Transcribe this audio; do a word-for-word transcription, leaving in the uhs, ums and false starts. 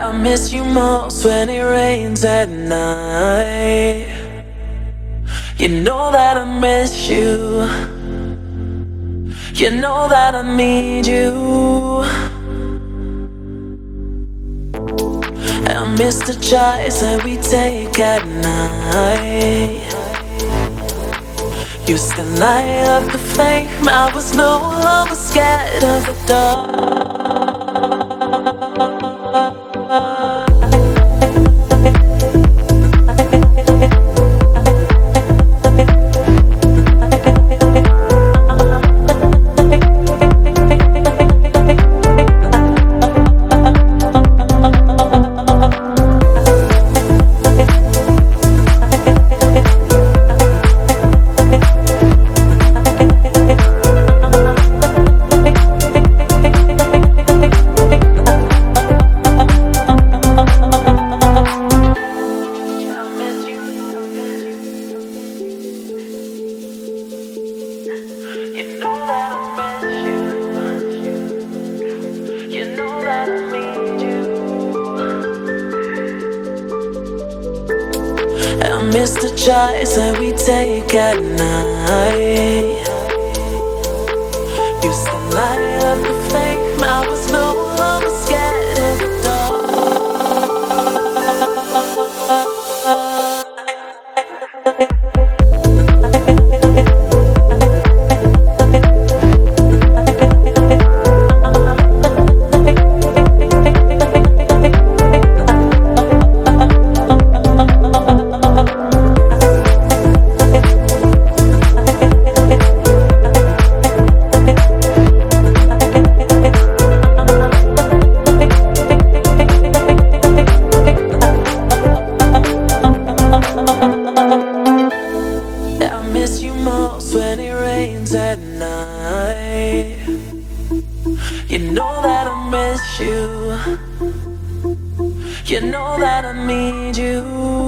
I miss you most when it rains at night. You know that I miss you. You know that I need you. I miss the drives that we take at night. Used to light up the flame. I was no longer scared of the dark. I miss the drives that we take at night. Used to light up the flame. I was no longer scared of the dark. I miss you most when it rains at night. You know that I miss you. You know that I need you.